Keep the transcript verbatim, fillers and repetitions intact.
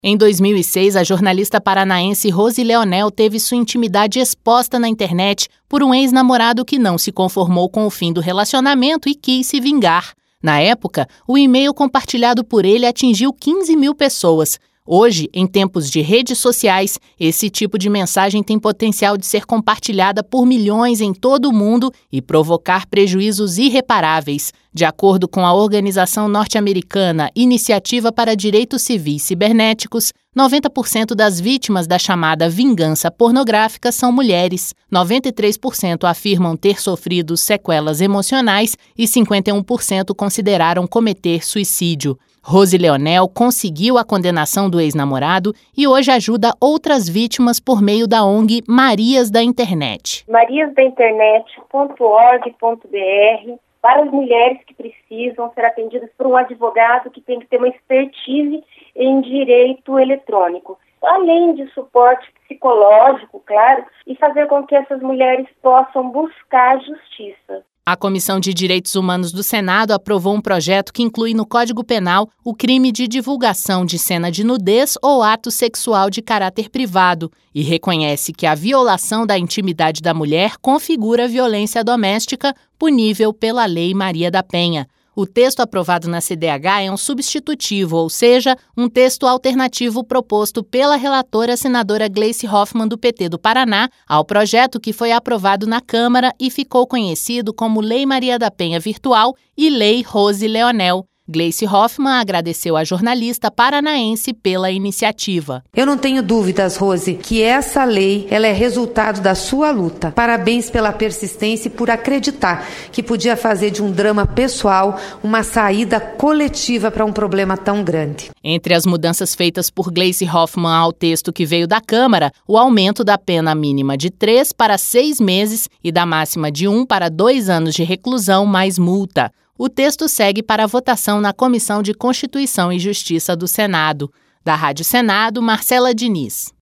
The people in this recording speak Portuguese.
Em dois mil e seis, a jornalista paranaense Rose Leonel teve sua intimidade exposta na internet por um ex-namorado que não se conformou com o fim do relacionamento e quis se vingar. Na época, o e-mail compartilhado por ele atingiu quinze mil pessoas. Hoje, em tempos de redes sociais, esse tipo de mensagem tem potencial de ser compartilhada por milhões em todo o mundo e provocar prejuízos irreparáveis. De acordo com a organização norte-americana Iniciativa para Direitos Civis Cibernéticos, noventa por cento das vítimas da chamada vingança pornográfica são mulheres, noventa e três por cento afirmam ter sofrido sequelas emocionais e cinquenta e um por cento consideraram cometer suicídio. Rose Leonel conseguiu a condenação do ex-namorado e hoje ajuda outras vítimas por meio da O N G Marias da Internet. marias da internet ponto org ponto b r para as mulheres que precisam ser atendidas por um advogado que tem que ter uma expertise em direito eletrônico. Além de suporte psicológico, claro, e fazer com que essas mulheres possam buscar justiça. A Comissão de Direitos Humanos do Senado aprovou um projeto que inclui no Código Penal o crime de divulgação de cena de nudez ou ato sexual de caráter privado e reconhece que a violação da intimidade da mulher configura violência doméstica punível pela Lei Maria da Penha. O texto aprovado na C D H é um substitutivo, ou seja, um texto alternativo proposto pela relatora senadora Gleice Hoffmann, do P T do Paraná, ao projeto que foi aprovado na Câmara e ficou conhecido como Lei Maria da Penha Virtual e Lei Rose Leonel. Gleice Hoffmann agradeceu à jornalista paranaense pela iniciativa. Eu não tenho dúvidas, Rose, que essa lei ela é resultado da sua luta. Parabéns pela persistência e por acreditar que podia fazer de um drama pessoal uma saída coletiva para um problema tão grande. Entre as mudanças feitas por Gleice Hoffmann ao texto que veio da Câmara, o aumento da pena mínima de três para seis meses e da máxima de um para dois anos de reclusão mais multa. O texto segue para a votação na Comissão de Constituição e Justiça do Senado. Da Rádio Senado, Marcela Diniz.